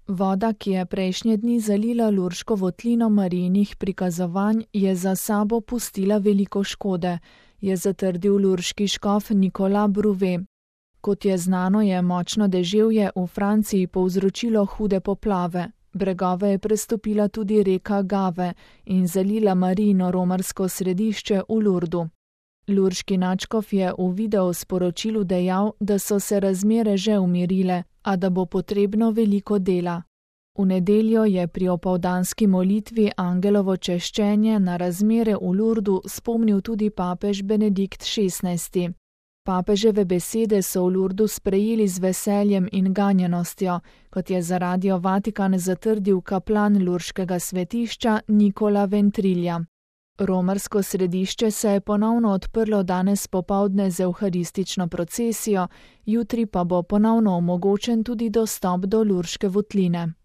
Voda, ki je prejšnje dni zalila Lurško votlino Marijinih prikazovanj, je za sabo pustila veliko škode, je zatrdil lurški škof Nicolas Brouvet. Kot je znano, je močno deževje v Franciji povzročilo hude poplave. Bregove je prestopila tudi reka Gave in zalila Marijino romarsko središče v Lurdu. Lurški nadškof je v video sporočilu dejal, da so se razmere že umirile, a da bo potrebno veliko dela. V nedeljo je pri opoldanski molitvi angelovo češčenje na razmere v Lurdu spomnil tudi papež Benedikt XVI. Papeževe besede so v Lurdu sprejeli z veseljem in ganjenostjo, kot je za Radio Vatikan zatrdil kaplan lurškega svetišča Nicola Ventrilja. Romarsko središče se je ponovno odprlo danes popoldne z evharistično procesijo, jutri pa bo ponovno omogočen tudi dostop do Lurške votline.